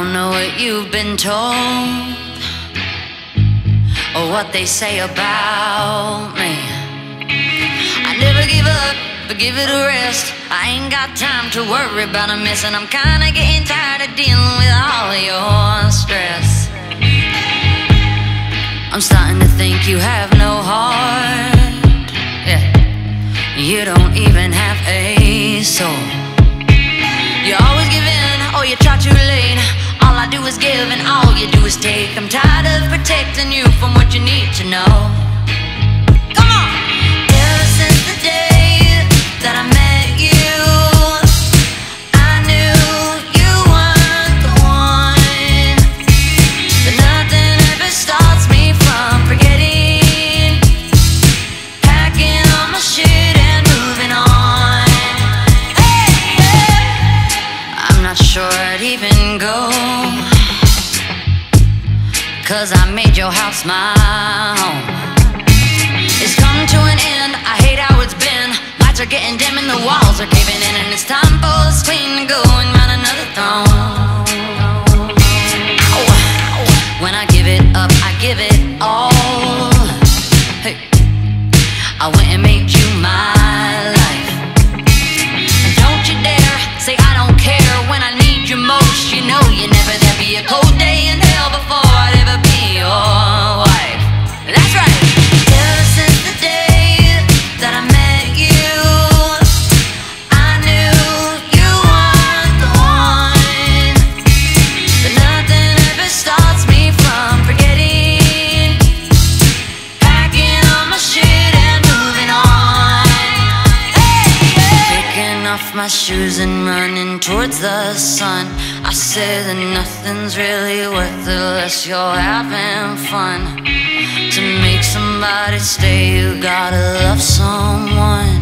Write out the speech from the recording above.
don't know what you've been told or what they say about me. I never give up, but give it a rest. I ain't got time to worry about a mess, and I'm kinda getting tired of dealing with all your stress. I'm starting to think you have no heart. Yeah, you don't even have a soul. You always give in, or you try too late. All I do is give and all you do is take. I'm tired of protecting you from what you need to know. Come on! Ever since the day that I met you, I knew you weren't the one. But nothing ever stops me from forgetting, packing all my shit and moving on. Hey, yeah. I'm not sure I'd even go, 'cause I made your house my home. It's come to an end, I hate how it's been. Lights are getting dim and the walls are caving in, and it's time for this queen to go and mount another throne. Ow. When I give it up, I give it all. Hey, I went and made you my life. Don't you dare say I don't care when I need you most. You know you never, there'd be a cold day in hell before I'd ever be your wife. That's right. Ever since the day that I met you, I knew you weren't the one. But nothing ever stops me from forgetting, packing all my shit and moving on. Hey, yeah. Picking off my shoes and running towards the sun. I said that nothing's really worth it unless you're having fun. To make somebody stay, you gotta love someone.